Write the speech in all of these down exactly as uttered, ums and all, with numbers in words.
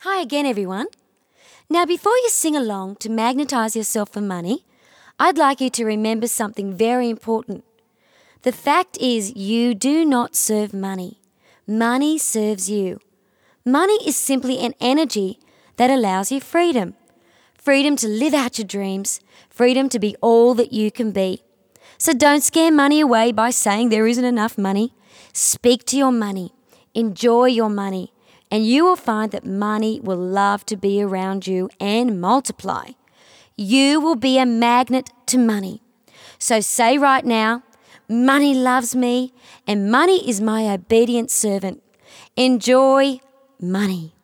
Hi again, everyone. Now, before you sing along to magnetize yourself for money, I'd like you to remember something very important. The fact is, you do not serve money. Money serves you. Money is simply an energy that allows you freedom. Freedom to live out your dreams. Freedom to be all that you can be. So don't scare money away by saying there isn't enough money. Speak to your money. Enjoy your money. And you will find that money will love to be around you and multiply. You will be a magnet to money. So say right now, money loves me and money is my obedient servant. Enjoy money.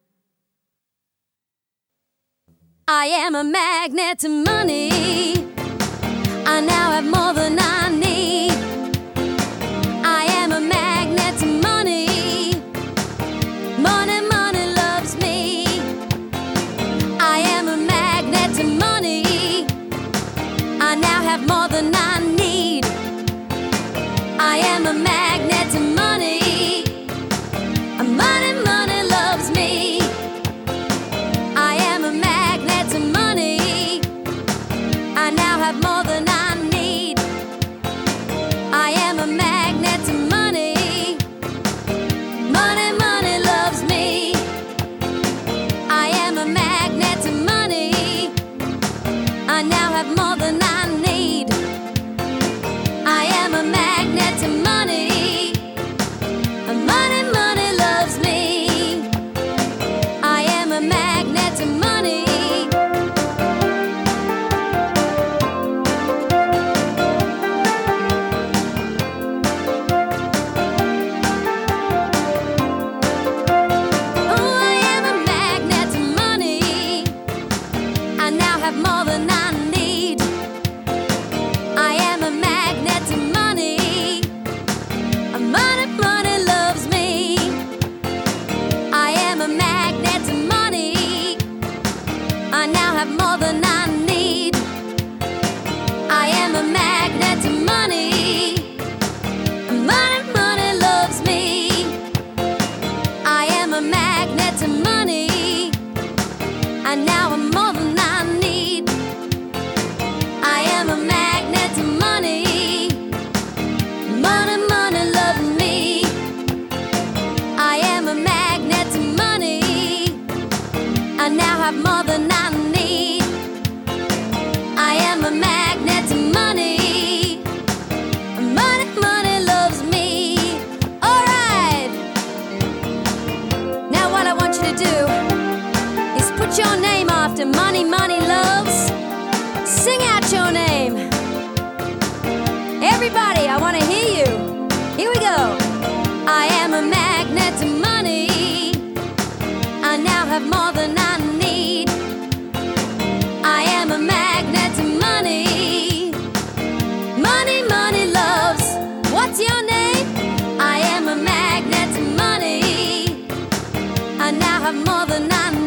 I am a magnet to money. I now have more than I need. I am a magnet to money. Money, money loves me. I am a magnet to money. I now have more than I need. I am a magnet to money. Money, money loves me. I am a magnet to money. I now have more than I need. I am a magnet to money. Money, money loves me. I am a magnet to money. I now have more than I need. I am a magnet to money. Money, money loves me. I am a magnet to money. Oh, I am a magnet to money. I now have more than I need. I am a magnet to money. Money, money loves me. I am a magnet to money. I now have more than I need. I am a magnet to money. Money, money loves me. I am a magnet to money. I now have more than I need. I am a magnet to money. Money, money loves me. I am a magnet to money. I now have more than I need. I am a magnet to money. Money, money loves me. All right. Now what I want you to do is put your name after money, money loves. Sing out your name. Everybody, I want to hear you. Here we go. I am a magnet to money. I now have more than I need. I am a magnet to money. Money, money loves. What's your name? I am a magnet to money. I now have more than I need.